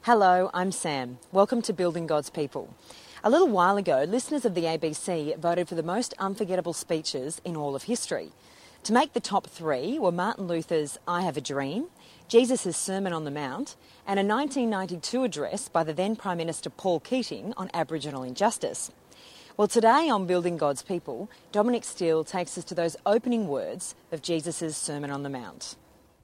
Hello, I'm Sam. Welcome to Building God's People. A little while ago, listeners of the ABC voted for the most unforgettable speeches in all of history. To make the top three were Martin Luther's I Have a Dream, Jesus' Sermon on the Mount, and a 1992 address by the then Prime Minister Paul Keating on Aboriginal injustice. Well, today on Building God's People, Dominic Steele takes us to those opening words of Jesus' Sermon on the Mount.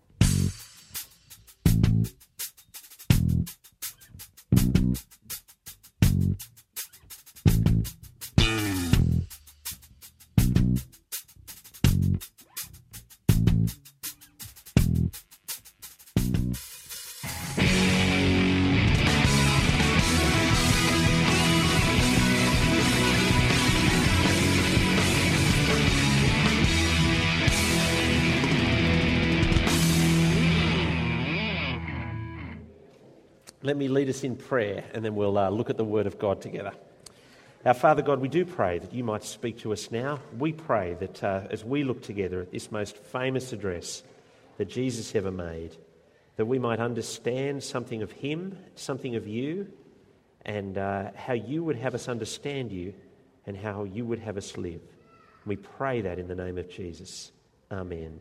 Let me lead us in prayer and then we'll look at the Word of God together. Our Father God, we do pray that you might speak to us now. We pray that as we look together at this most famous address that Jesus ever made, that we might understand something of him, something of you, and how you would have us understand you and how you would have us live. We pray that in the name of Jesus. Amen.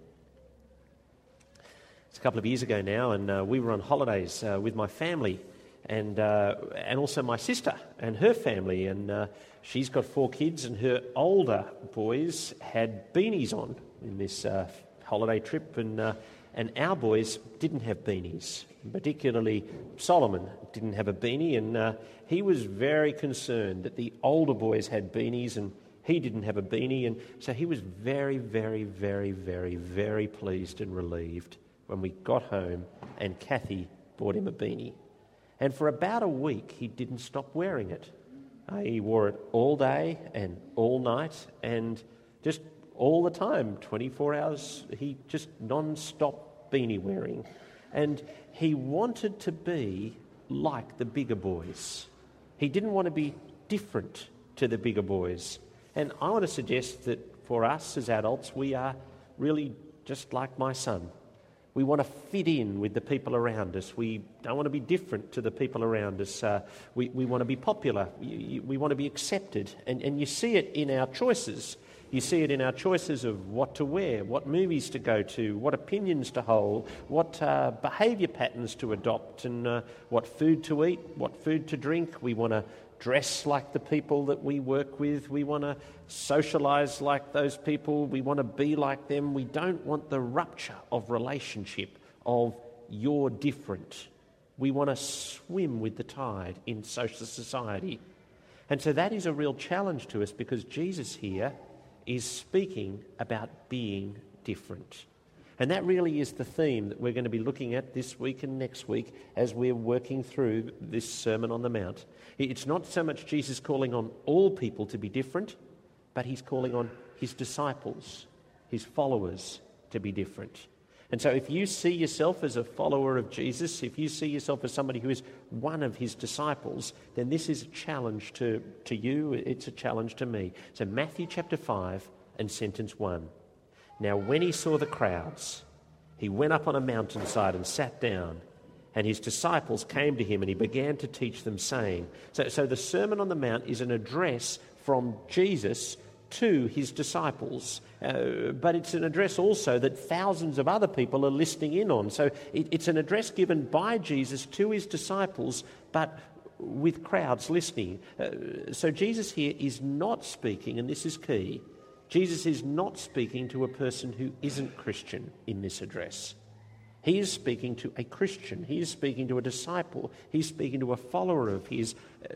It's a couple of years ago now, and we were on holidays with my family and also my sister and her family. And she's got 4 kids, and her older boys had beanies on in this holiday trip, and our boys didn't have beanies. Particularly Solomon didn't have a beanie, and he was very concerned that the older boys had beanies and he didn't have a beanie, and so he was very, very, very, very, very pleased and relieved when we got home and Kathy bought him a beanie. And for about a week, he didn't stop wearing it. He wore it all day and all night and just all the time, 24 hours, he just non-stop beanie wearing. And he wanted to be like the bigger boys. He didn't want to be different to the bigger boys. And I want to suggest that for us as adults, we are really just like my son. We want to fit in with the people around us. We don't want to be different to the people around us. We want to be popular. We want to be accepted. And you see it in our choices. You see it in our choices of what to wear, what movies to go to, what opinions to hold, what behaviour patterns to adopt, and what food to eat, what food to drink. We want to dress like the people that we work with. We want to socialise like those people. We want to be like them. We don't want the rupture of relationship of you're different. We want to swim with the tide in social society. And so that is a real challenge to us, because Jesus here is speaking about being different. And that really is the theme that we're going to be looking at this week and next week as we're working through this Sermon on the Mount. It's not so much Jesus calling on all people to be different, but he's calling on his disciples, his followers, to be different. And so if you see yourself as a follower of Jesus, if you see yourself as somebody who is one of his disciples, then this is a challenge to you, it's a challenge to me. So Matthew chapter 5 and sentence 1. Now when he saw the crowds, he went up on a mountainside and sat down, and his disciples came to him, and he began to teach them, saying... So the Sermon on the Mount is an address from Jesus to his disciples, but it's an address also that thousands of other people are listening in on. So it's an address given by Jesus to his disciples, but with crowds listening. So Jesus here is not speaking, and this is key, Jesus is not speaking to a person who isn't Christian in this address. He is speaking to a Christian. He is speaking to a disciple. He's speaking to a follower of his.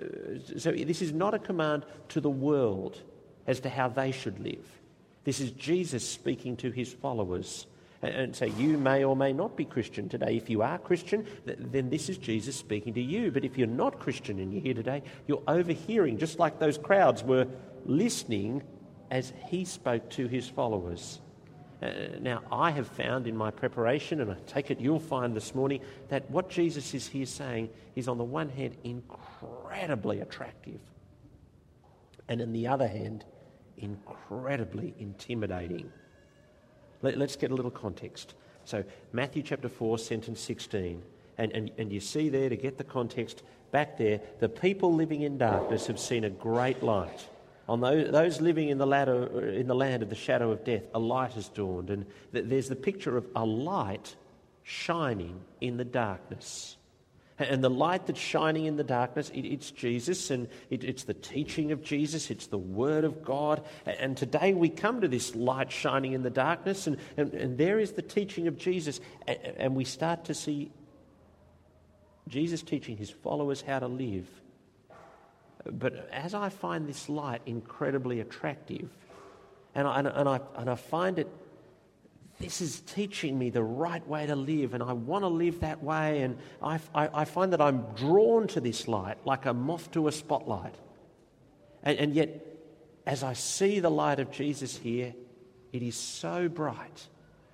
So this is not a command to the world as to how they should live. This is Jesus speaking to his followers. And so you may or may not be Christian today. If you are Christian, then this is Jesus speaking to you. But if you're not Christian and you're here today, you're overhearing, just like those crowds were listening as he spoke to his followers. Now, I have found in my preparation, and I take it you'll find this morning, that what Jesus is here saying is on the one hand incredibly attractive, and on the other hand incredibly intimidating. Let's get a little context. So Matthew chapter 4, sentence 16. And you see there, to get the context back there, the people living in darkness have seen a great light. On those living in the land of the shadow of death, a light has dawned. And there's the picture of a light shining in the darkness. And the light that's shining in the darkness, it's Jesus, and it's the teaching of Jesus, it's the Word of God. And today we come to this light shining in the darkness, and there is the teaching of Jesus. And we start to see Jesus teaching his followers how to live. But as I find this light incredibly attractive, and I find it, this is teaching me the right way to live, and I want to live that way, and I find that I'm drawn to this light like a moth to a spotlight. And yet, as I see the light of Jesus here, it is so bright.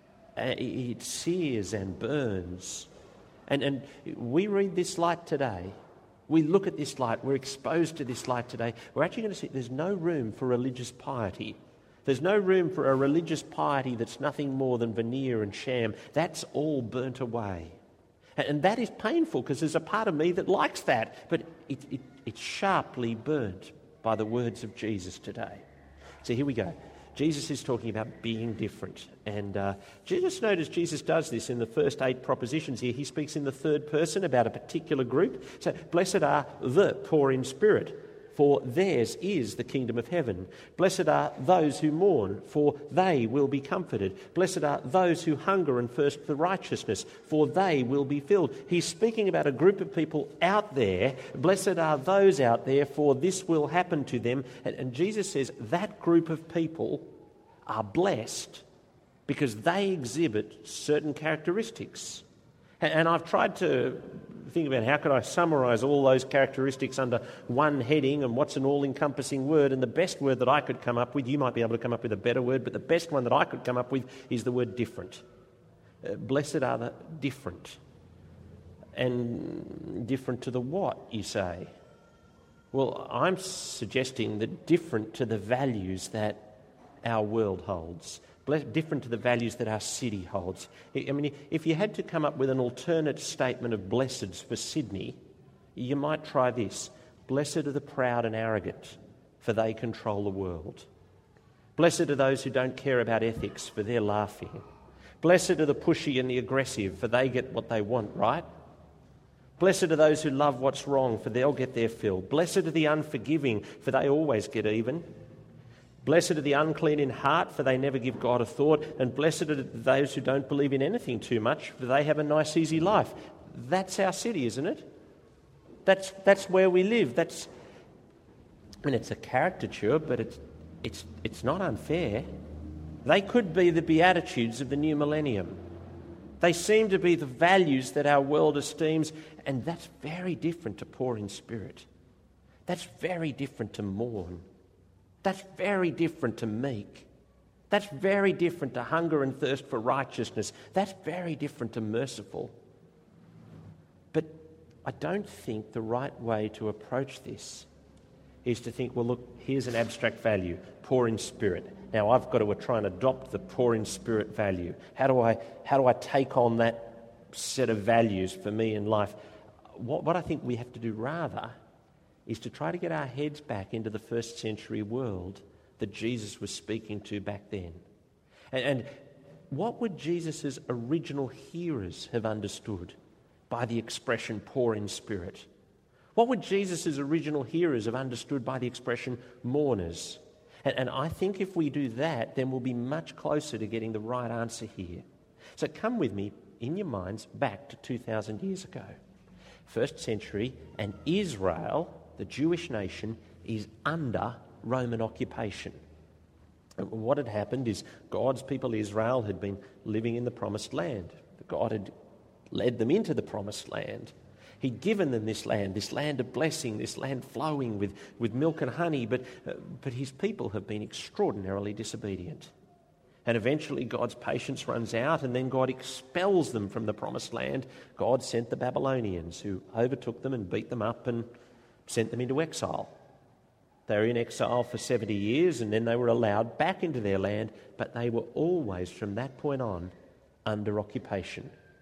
It sears and burns. And we read this light today. We look at this light. We're exposed to this light today. We're actually going to see there's no room for religious piety. There's no room for a religious piety that's nothing more than veneer and sham. That's all burnt away. And that is painful, because there's a part of me that likes that. But it's sharply burnt by the words of Jesus today. So here we go. Jesus is talking about being different. And just notice Jesus does this in the first 8 propositions here. He speaks in the third person about a particular group. So, blessed are the poor in spirit, for theirs is the kingdom of heaven. Blessed are those who mourn, for they will be comforted. Blessed are those who hunger and thirst for righteousness, for they will be filled. He's speaking about a group of people out there. Blessed are those out there, for this will happen to them. And Jesus says that group of people are blessed because they exhibit certain characteristics. And I've tried to think about how could I summarise all those characteristics under one heading, and what's an all-encompassing word. And the best word that I could come up with, you might be able to come up with a better word, but the best one that I could come up with is the word different. Blessed are the different. And different to the what, you say? Well, I'm suggesting that different to the values that our world holds. Different to the values that our city holds. I mean, if you had to come up with an alternate statement of blesseds for Sydney, you might try this. Blessed are the proud and arrogant, for they control the world. Blessed are those who don't care about ethics, for they're laughing. Blessed are the pushy and the aggressive, for they get what they want, right? Blessed are those who love what's wrong, for they'll get their fill. Blessed are the unforgiving, for they always get even. Blessed are the unclean in heart, for they never give God a thought. And blessed are those who don't believe in anything too much, for they have a nice, easy life. That's our city, isn't it? That's where we live. It's a caricature, but it's not unfair. They could be the Beatitudes of the new millennium. They seem to be the values that our world esteems, and that's very different to poor in spirit. That's very different to mourn. That's very different to meek. That's very different to hunger and thirst for righteousness. That's very different to merciful. But I don't think the right way to approach this is to think, well, look, here's an abstract value, poor in spirit. Now I've got to try and adopt the poor in spirit value. How do I take on that set of values for me in life? What I think we have to do rather is to try to get our heads back into the first century world that Jesus was speaking to back then. And what would Jesus' original hearers have understood by the expression poor in spirit? What would Jesus' original hearers have understood by the expression mourners? And I think if we do that, then we'll be much closer to getting the right answer here. So come with me in your minds back to 2,000 years ago. First century, and Israel, the Jewish nation, is under Roman occupation. And what had happened is God's people Israel had been living in the promised land. God had led them into the promised land. He'd given them this land of blessing, this land flowing with milk and honey, but his people have been extraordinarily disobedient. And eventually God's patience runs out, and then God expels them from the promised land. God sent the Babylonians, who overtook them and beat them up and sent them into exile. They were in exile for 70 years, and then they were allowed back into their land, but they were always, from that point on, under occupation.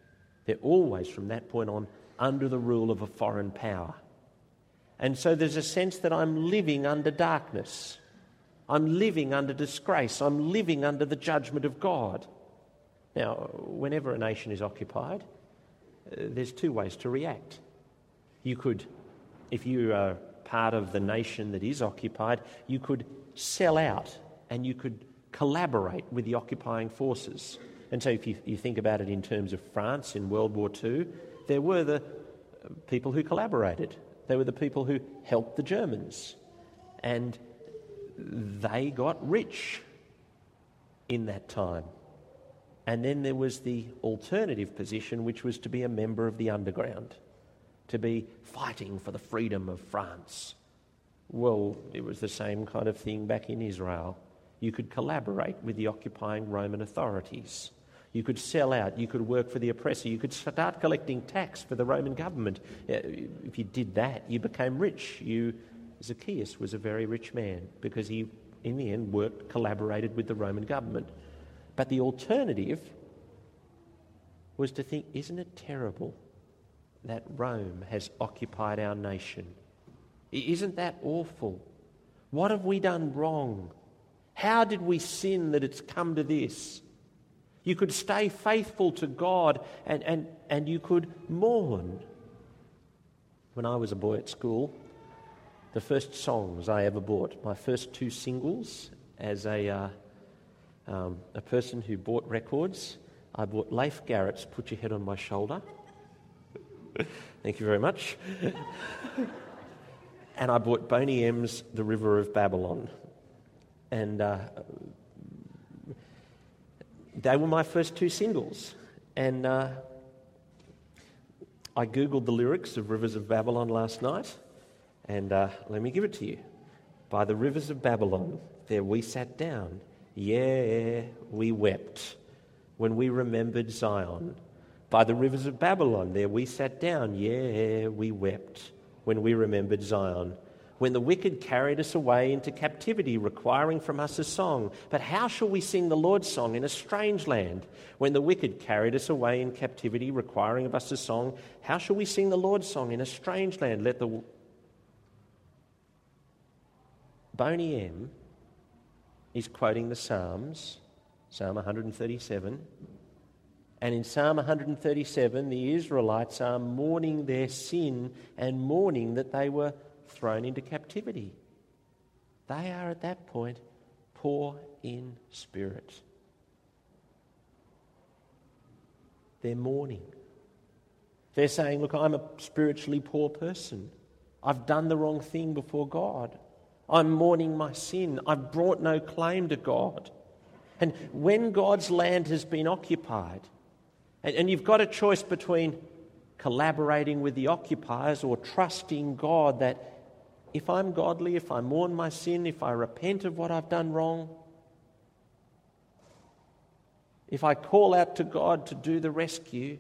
They're always, from that point on, under the rule of a foreign power. And so there's a sense that I'm living under darkness. I'm living under disgrace. I'm living under the judgment of God. Now, whenever a nation is occupied, there's two ways to react. You could, if you are part of the nation that is occupied, you could sell out and you could collaborate with the occupying forces. And so if you think about it in terms of France in World War II, there were the people who collaborated. They were the people who helped the Germans. And they got rich in that time. And then there was the alternative position, which was to be a member of the underground, to be fighting for the freedom of France. Well, it was the same kind of thing back in Israel. You could collaborate with the occupying Roman authorities. You could sell out, you could work for the oppressor, you could start collecting tax for the Roman government. If you did that, you became rich. Zacchaeus was a very rich man because he, in the end, collaborated with the Roman government. But the alternative was to think, isn't it terrible that Rome has occupied our nation? Isn't that awful? What have we done wrong? How did we sin that it's come to this? You could stay faithful to God and you could mourn. When I was a boy at school, the first songs I ever bought, my first two singles as a person who bought records, I bought Leif Garrett's Put Your Head on My Shoulder. Thank you very much. And I bought Boney M's The River of Babylon. And they were my first two singles. And I Googled the lyrics of Rivers of Babylon last night. And let me give it to you. By the rivers of Babylon, there we sat down. Yeah, we wept when we remembered Zion. By the rivers of Babylon, there we sat down. Yeah, we wept when we remembered Zion. When the wicked carried us away into captivity, requiring from us a song. But how shall we sing the Lord's song in a strange land? When the wicked carried us away in captivity, requiring of us a song, how shall we sing the Lord's song in a strange land? Let the Boney M is quoting the Psalms, Psalm 137. And in Psalm 137, the Israelites are mourning their sin and mourning that they were thrown into captivity. They are at that point poor in spirit. They're mourning. They're saying, look, I'm a spiritually poor person. I've done the wrong thing before God. I'm mourning my sin. I've brought no claim to God. And when God's land has been occupied, and you've got a choice between collaborating with the occupiers or trusting God that if I'm godly, if I mourn my sin, if I repent of what I've done wrong, if I call out to God to do the rescue,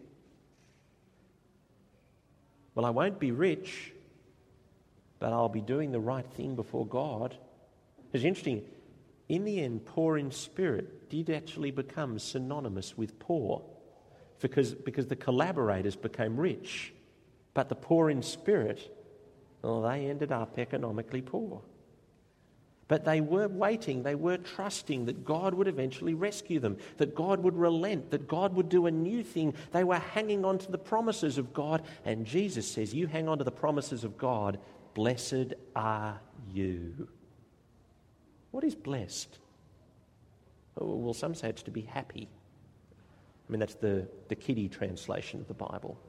well, I won't be rich, but I'll be doing the right thing before God. It's interesting, in the end, poor in spirit did actually become synonymous with poor because the collaborators became rich, but the poor in spirit, well, they ended up economically poor. But they were waiting, they were trusting that God would eventually rescue them, that God would relent, that God would do a new thing. They were hanging on to the promises of God, and Jesus says, you hang on to the promises of God, blessed are you. What is blessed? Well, some say it's to be happy. I mean, that's the kiddie translation of the Bible.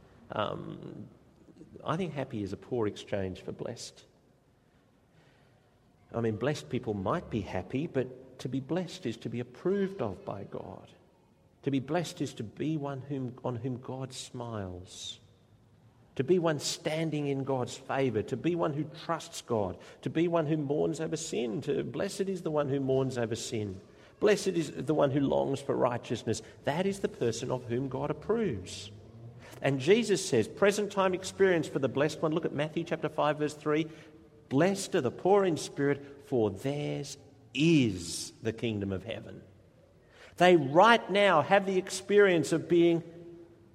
I think happy is a poor exchange for blessed. I mean, blessed people might be happy, but to be blessed is to be approved of by God. To be blessed is to be one on whom God smiles. To be one standing in God's favour. To be one who trusts God. To be one who mourns over sin. Blessed is the one who mourns over sin. Blessed is the one who longs for righteousness. That is the person of whom God approves. And Jesus says, present time experience for the blessed one. Look at Matthew chapter 5 verse 3. Blessed are the poor in spirit, for theirs is the kingdom of heaven. They right now have the experience of being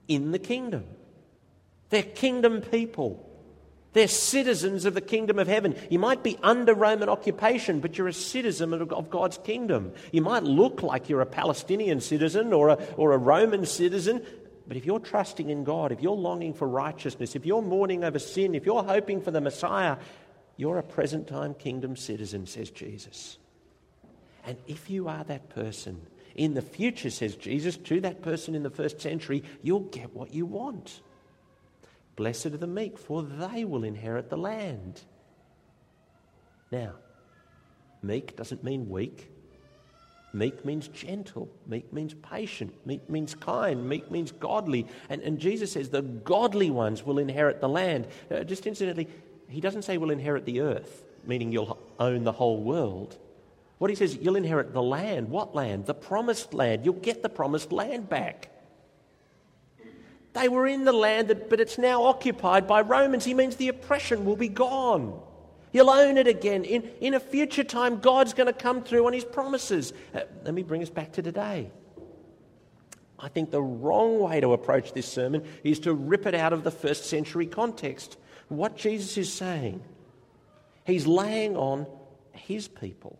in the kingdom. They're kingdom people. They're citizens of the kingdom of heaven. You might be under Roman occupation, but you're a citizen of God's kingdom. You might look like you're a Palestinian citizen or a Roman citizen, but if you're trusting in God, if you're longing for righteousness, if you're mourning over sin, if you're hoping for the Messiah, you're a present-time kingdom citizen, says Jesus. And if you are that person, in the future, says Jesus, to that person in the first century, you'll get what you want. Blessed are the meek, for they will inherit the land. Now, meek doesn't mean weak. Meek means gentle. Meek means patient. Meek means kind. Meek means godly. And Jesus says the godly ones will inherit the land. Just incidentally, he doesn't say we'll inherit the earth, meaning you'll own the whole world. What he says, you'll inherit the land. What land? The promised land. You'll get the promised land back. They were in the land, but it's now occupied by Romans. He means the oppression will be gone. You'll own it again. In a future time, God's going to come through on his promises. Let me bring us back to today. I think the wrong way to approach this sermon is to rip it out of the first century context. What Jesus is saying, he's laying on his people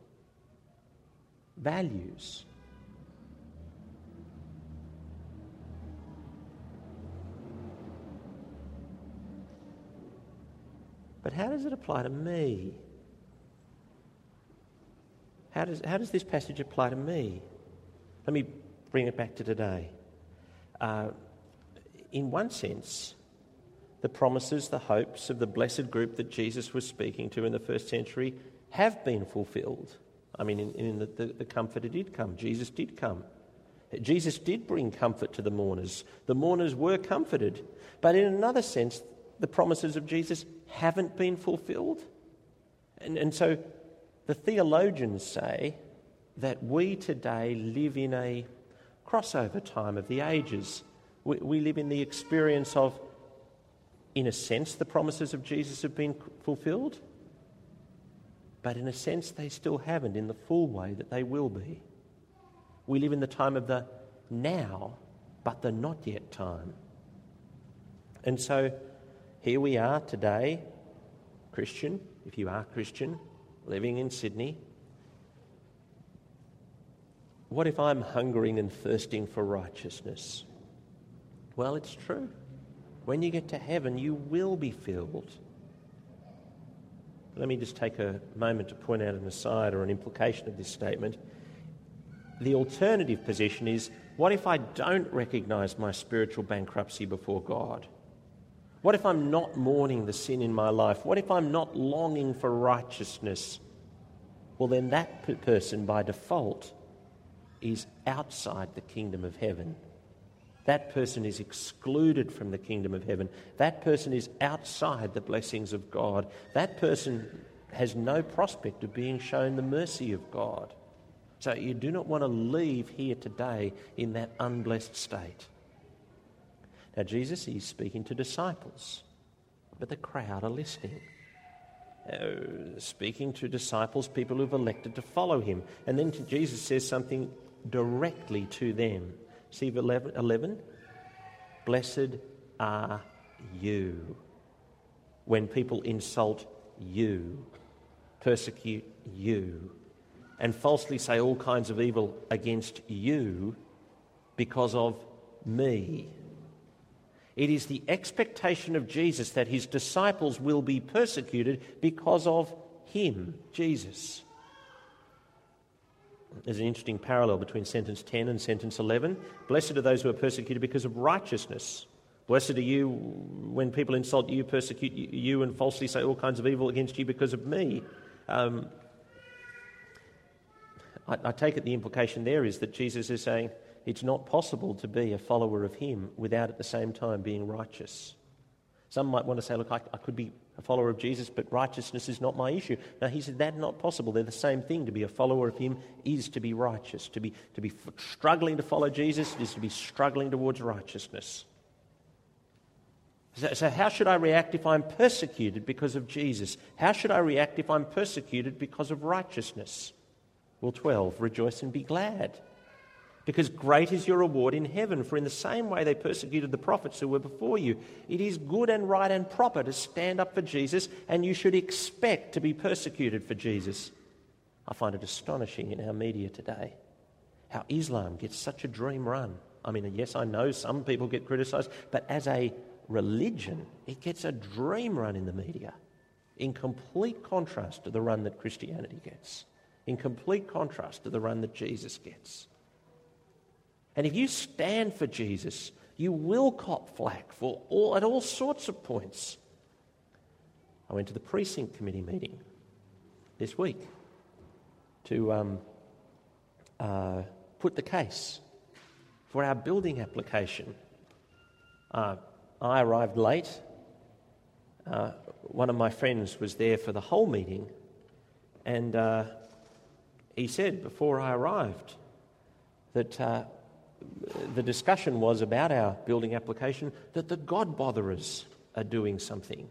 values. But how does it apply to me? How does this passage apply to me? Let me bring it back to today. In one sense, the promises, the hopes of the blessed group that Jesus was speaking to in the first century have been fulfilled. I mean, in the Comforter did come. Jesus did come. Jesus did bring comfort to the mourners. The mourners were comforted. But in another sense, the promises of Jesus haven't been fulfilled. And so the theologians say that we today live in a crossover time of the ages. We live in the experience of, in a sense, the promises of Jesus have been fulfilled, but in a sense they still haven't in the full way that they will be. We live in the time of the now, but the not yet time. And so here we are today, Christian, if you are Christian, living in Sydney. What if I'm hungering and thirsting for righteousness? Well, it's true. When you get to heaven, you will be filled. Let me just take a moment to point out an aside or an implication of this statement. The alternative position is, what if I don't recognise my spiritual bankruptcy before God? What if I'm not mourning the sin in my life? What if I'm not longing for righteousness? Well, then that person, by default, is outside the kingdom of heaven. That person is excluded from the kingdom of heaven. That person is outside the blessings of God. That person has no prospect of being shown the mercy of God. So you do not want to leave here today in that unblessed state. Now, Jesus is speaking to disciples, but the crowd are listening. Speaking to disciples, people who've elected to follow him. And then Jesus says something directly to them. See 11? Blessed are you when people insult you, persecute you, and falsely say all kinds of evil against you because of me. It is the expectation of Jesus that his disciples will be persecuted because of him, Jesus. There's an interesting parallel between sentence 10 and sentence 11. Blessed are those who are persecuted because of righteousness. Blessed are you when people insult you, persecute you, and falsely say all kinds of evil against you because of me. I take it the implication there is that Jesus is saying it's not possible to be a follower of him without at the same time being righteous. Some might want to say, look, I could be a follower of Jesus, but righteousness is not my issue. No, he said that's not possible. They're the same thing. To be a follower of him is to be righteous. To be struggling to follow Jesus is to be struggling towards righteousness. So how should I react if I'm persecuted because of Jesus? How should I react if I'm persecuted because of righteousness? Well, 12, rejoice and be glad. Because great is your reward in heaven, for in the same way they persecuted the prophets who were before you. It is good and right and proper to stand up for Jesus, and you should expect to be persecuted for Jesus. I find it astonishing in our media today how Islam gets such a dream run. I mean, yes, I know some people get criticised, but as a religion, it gets a dream run in the media, in complete contrast to the run that Christianity gets, in complete contrast to the run that Jesus gets. And if you stand for Jesus, you will cop flack at all sorts of points. I went to the precinct committee meeting this week to put the case for our building application. I arrived late. One of my friends was there for the whole meeting, and he said before I arrived that the discussion was about our building application, that the God botherers are doing something.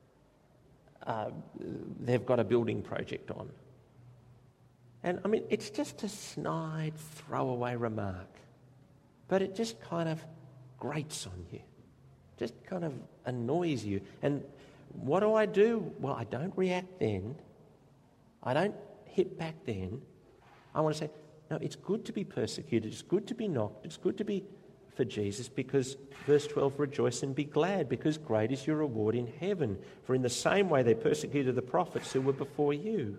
They've got a building project on. And I mean, it's just a snide, throwaway remark, but it just kind of grates on you, just kind of annoys you. And what do? Well, I don't react then. I don't hit back then. I want to say, no, it's good to be persecuted, it's good to be knocked, it's good to be for Jesus, because, verse 12, rejoice and be glad, because great is your reward in heaven. For in the same way they persecuted the prophets who were before you.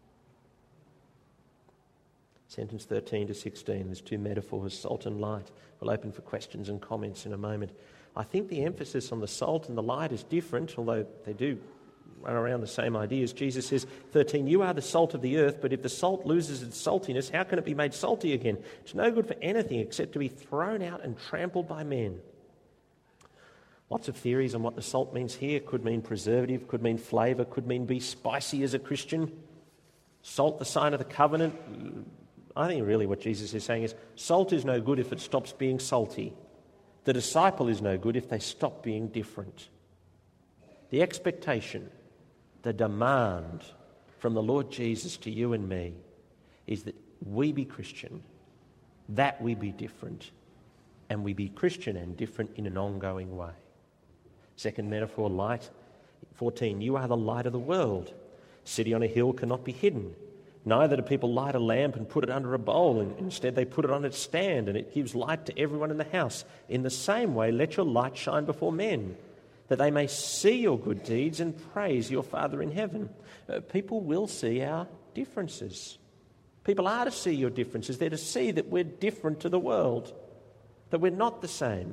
Sentence 13 to 16, there's two metaphors, salt and light. We'll open for questions and comments in a moment. I think the emphasis on the salt and the light is different, although they do run around the same ideas. Jesus says, 13, you are the salt of the earth, but if the salt loses its saltiness, how can it be made salty again? It's no good for anything except to be thrown out and trampled by men. Lots of theories on what the salt means here. Could mean preservative, could mean flavour, could mean be spicy as a Christian. Salt, the sign of the covenant. I think really what Jesus is saying is, salt is no good if it stops being salty. The disciple is no good if they stop being different. The expectation, the demand from the Lord Jesus to you and me is that we be Christian, that we be different, and we be Christian and different in an ongoing way. Second metaphor, light. 14, you are the light of the world. City on a hill cannot be hidden. Neither do people light a lamp and put it under a bowl, and instead they put it on its stand, and it gives light to everyone in the house. In the same way, let your light shine before men, that they may see your good deeds and praise your Father in heaven. People will see our differences. People are to see your differences. They're to see that we're different to the world, that we're not the same.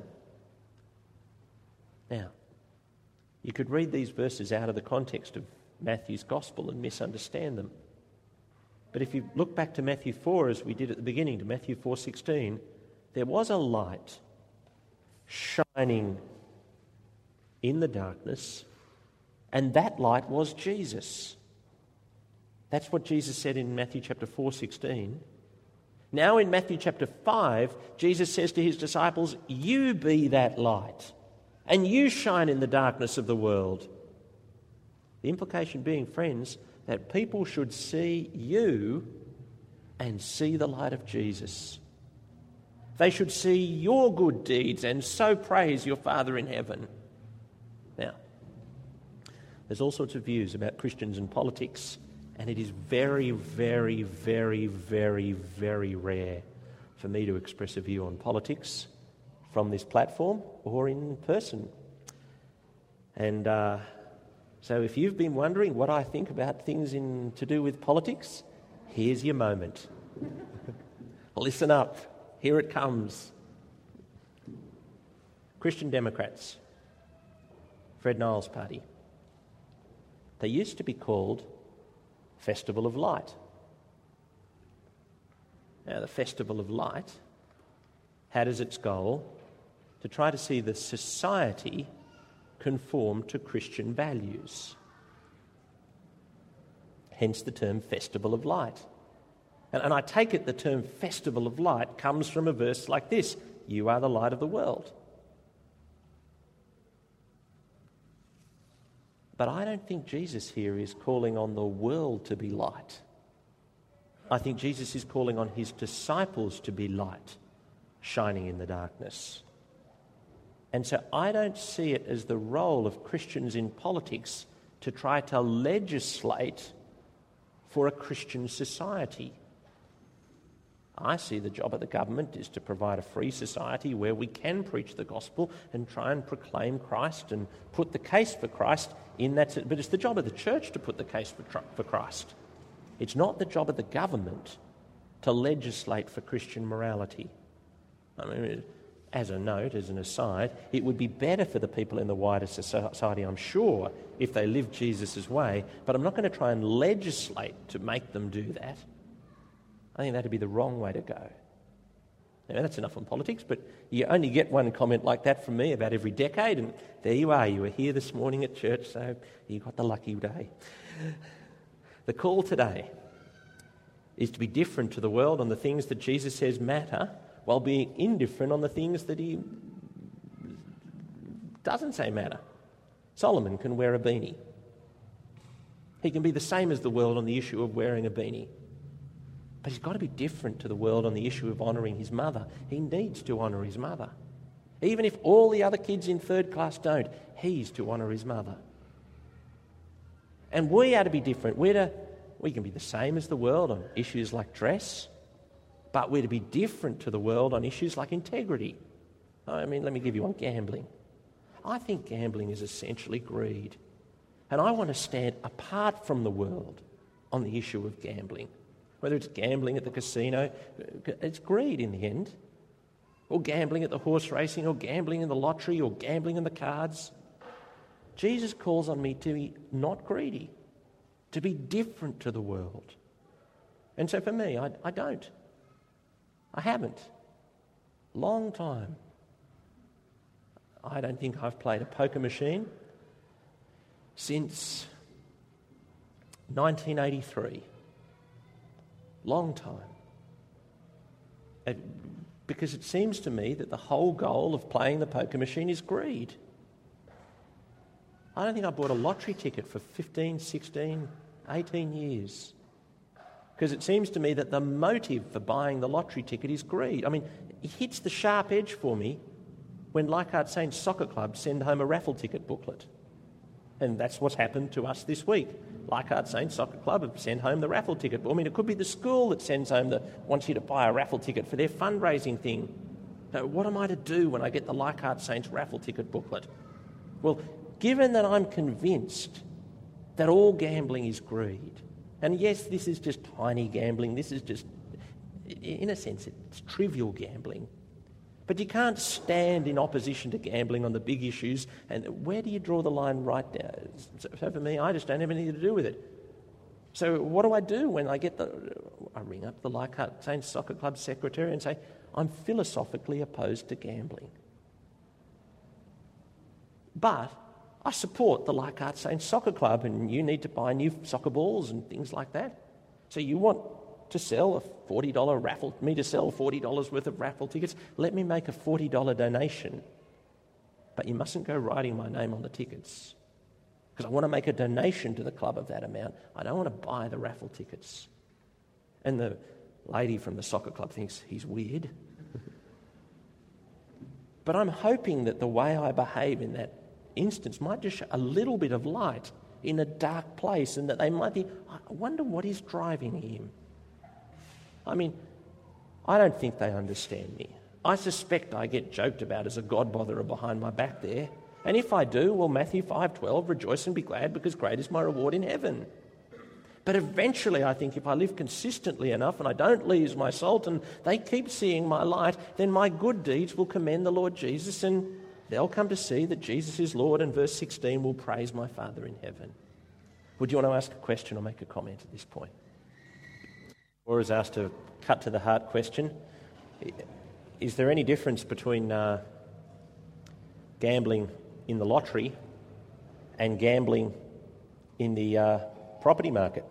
Now, you could read these verses out of the context of Matthew's gospel and misunderstand them. But if you look back to Matthew 4, as we did at the beginning, to Matthew 4:16, there was a light shining in the darkness, and that light was Jesus. That's what Jesus said in Matthew chapter 4:16. Now in Matthew chapter 5, Jesus says to his disciples, you be that light, and you shine in the darkness of the world. The implication being, friends, that people should see you and see the light of Jesus. They should see your good deeds and so praise your Father in heaven. Now, there's all sorts of views about Christians and politics, and it is very, very, very, very, very rare for me to express a view on politics from this platform or in person. And so if you've been wondering what I think about things to do with politics, here's your moment. Listen up. Here it comes. Christian Democrats, Fred Niles' party. They used to be called Festival of Light. Now, the Festival of Light had as its goal to try to see the society conform to Christian values. Hence the term Festival of Light. And I take it the term Festival of Light comes from a verse like this, you are the light of the world. But I don't think Jesus here is calling on the world to be light. I think Jesus is calling on his disciples to be light shining in the darkness. And so I don't see it as the role of Christians in politics to try to legislate for a Christian society. I see the job of the government is to provide a free society where we can preach the gospel and try and proclaim Christ and put the case for Christ in that. But it's the job of the church to put the case for Christ. It's not the job of the government to legislate for Christian morality. I mean, as a note, as an aside, it would be better for the people in the wider society, I'm sure, if they lived Jesus' way, but I'm not going to try and legislate to make them do that. I think that would be the wrong way to go. Now, that's enough on politics, but you only get one comment like that from me about every decade, and there you are. You were here this morning at church, so you got the lucky day. The call today is to be different to the world on the things that Jesus says matter, while being indifferent on the things that he doesn't say matter. Solomon can wear a beanie. He can be the same as the world on the issue of wearing a beanie. But he's got to be different to the world on the issue of honouring his mother. He needs to honour his mother. Even if all the other kids in third class don't, he's to honour his mother. And we are to be different. We can be the same as the world on issues like dress, but we're to be different to the world on issues like integrity. I mean, let me give you one: gambling. I think gambling is essentially greed. And I want to stand apart from the world on the issue of gambling. Whether it's gambling at the casino, it's greed in the end. Or gambling at the horse racing, or gambling in the lottery, or gambling in the cards. Jesus calls on me to be not greedy, to be different to the world. And so for me, I don't. I haven't. Long time. I don't think I've played a poker machine since 1983. Long time. Because it seems to me that the whole goal of playing the poker machine is greed. I don't think I bought a lottery ticket for 15, 16, 18 years. Because it seems to me that the motive for buying the lottery ticket is greed. I mean, it hits the sharp edge for me when Leichhardt Saints Soccer Club send home a raffle ticket booklet. And that's what's happened to us this week. Leichhardt Saints Soccer Club have sent home the raffle ticket. I mean, it could be the school that sends home wants you to buy a raffle ticket for their fundraising thing. So what am I to do when I get the Leichhardt Saints raffle ticket booklet? Well, given that I'm convinced that all gambling is greed, and yes, this is just tiny gambling, this is just, in a sense, it's trivial gambling. But you can't stand in opposition to gambling on the big issues. And where do you draw the line right now? So for me, I just don't have anything to do with it. So what do when I ring up the Leichhardt Saints Soccer Club secretary and say, I'm philosophically opposed to gambling. But I support the Leichhardt Saints Soccer Club, and you need to buy new soccer balls and things like that. So you want to sell a $40 raffle, me to sell $40 worth of raffle tickets, let me make a $40 donation. But you mustn't go writing my name on the tickets, because I want to make a donation to the club of that amount. I don't want to buy the raffle tickets. And the lady from the soccer club thinks he's weird. But I'm hoping that the way I behave in that instance might just show a little bit of light in a dark place, and that they might be, I wonder what is driving him. I mean, I don't think they understand me. I suspect I get joked about as a God-botherer behind my back there. And if I do, well, Matthew 5:12, rejoice and be glad, because great is my reward in heaven. But eventually, I think if I live consistently enough and I don't lose my salt and they keep seeing my light, then my good deeds will commend the Lord Jesus, and they'll come to see that Jesus is Lord, and verse 16 will praise my Father in heaven. Would you want to ask a question or make a comment at this point? Or is asked to cut to the heart question. Is there any difference between gambling in the lottery and gambling in the property market?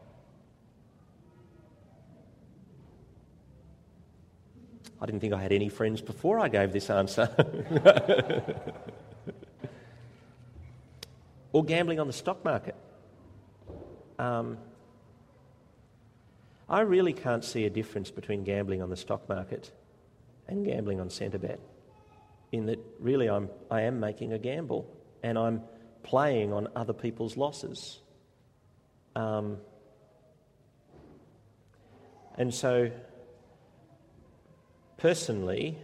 I didn't think I had any friends before I gave this answer. Or gambling on the stock market. I really can't see a difference between gambling on the stock market and gambling on Centrebet, in that really I am making a gamble and I'm playing on other people's losses. And so, personally,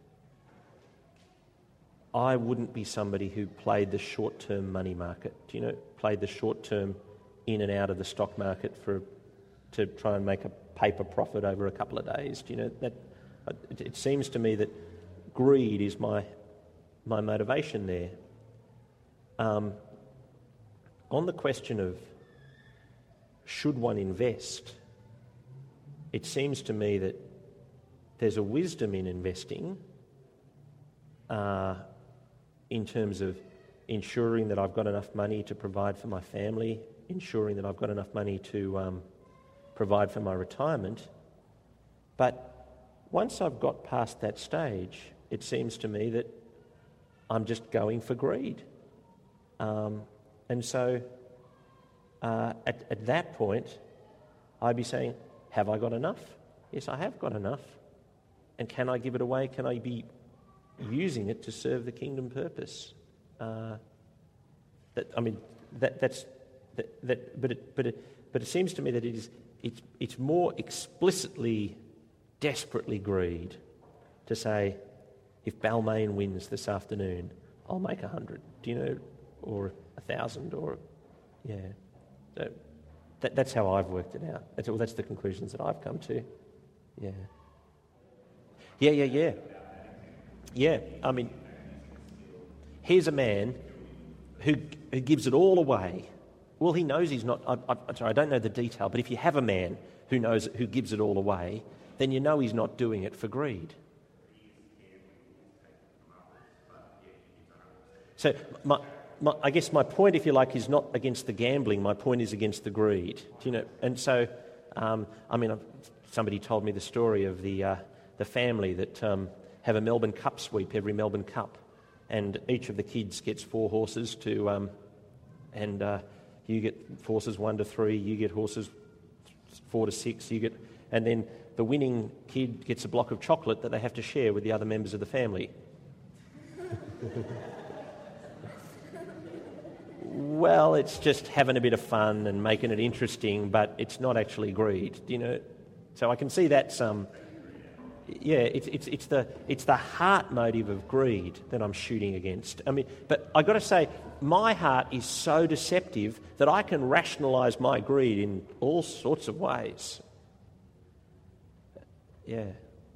I wouldn't be somebody who played the short-term money market. Played the short-term in and out of the stock market to try and make a paper profit over a couple of days. That it seems to me that greed is my motivation there. On the question of should one invest, it seems to me that there's a wisdom in investing in terms of ensuring that I've got enough money to provide for my family, ensuring that I've got enough money to provide for my retirement. But once I've got past that stage, it seems to me that I'm just going for greed. And so at that point, I'd be saying, have I got enough? Yes, I have got enough. And can I give it away? Can I be using it to serve the kingdom purpose? But it seems to me that it's more explicitly, desperately greed to say, if Balmain wins this afternoon, I'll make 100. Or 1,000, or So that's how I've worked it out. That's the conclusions that I've come to. Yeah. I mean, here's a man who gives it all away. Well, he knows he's not. I don't know the detail, but if you have a man who gives it all away, then you know he's not doing it for greed. So I guess my point, if you like, is not against the gambling. My point is against the greed. And so, somebody told me the story of the family that have a Melbourne Cup sweep every Melbourne Cup, and each of the kids gets 4 horses to, and you get horses 1 to 3, you get horses 4 to 6, and then the winning kid gets a block of chocolate that they have to share with the other members of the family. Well, it's just having a bit of fun and making it interesting, but it's not actually greed, So I can see that's it's the heart motive of greed that I'm shooting against. But I got to say, my heart is so deceptive that I can rationalise my greed in all sorts of ways. Yeah.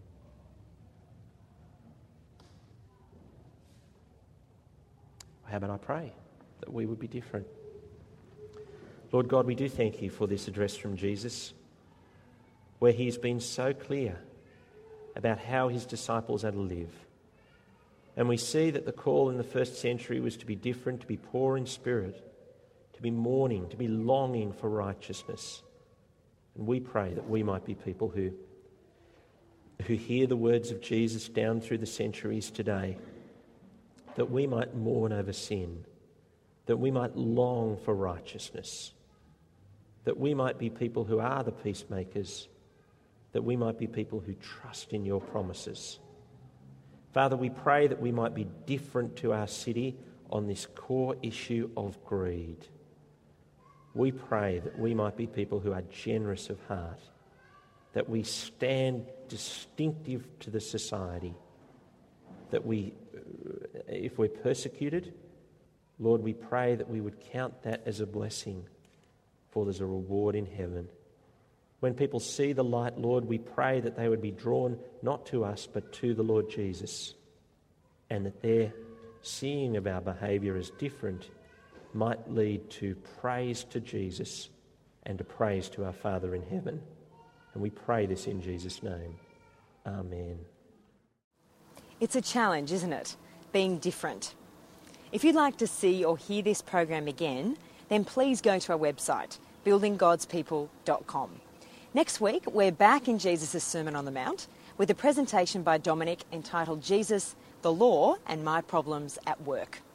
How about I pray that we would be different? Lord God, we do thank you for this address from Jesus, where he's been so clear about how his disciples are to live. And we see that the call in the first century was to be different, to be poor in spirit, to be mourning, to be longing for righteousness. And we pray that we might be people who hear the words of Jesus down through the centuries today, that we might mourn over sin, that we might long for righteousness, that we might be people who are the peacemakers, that we might be people who trust in your promises. Father, we pray that we might be different to our city on this core issue of greed. We pray that we might be people who are generous of heart, that we stand distinctive to the society, that if we're persecuted, Lord, we pray that we would count that as a blessing, for there's a reward in heaven. When people see the light, Lord, we pray that they would be drawn not to us but to the Lord Jesus, and that their seeing of our behaviour as different might lead to praise to Jesus and to praise to our Father in heaven. And we pray this in Jesus' name. Amen. It's a challenge, isn't it? Being different. If you'd like to see or hear this program again, then please go to our website, buildinggodspeople.com. Next week, we're back in Jesus' Sermon on the Mount with a presentation by Dominic entitled Jesus, the Law and My Problems at Work.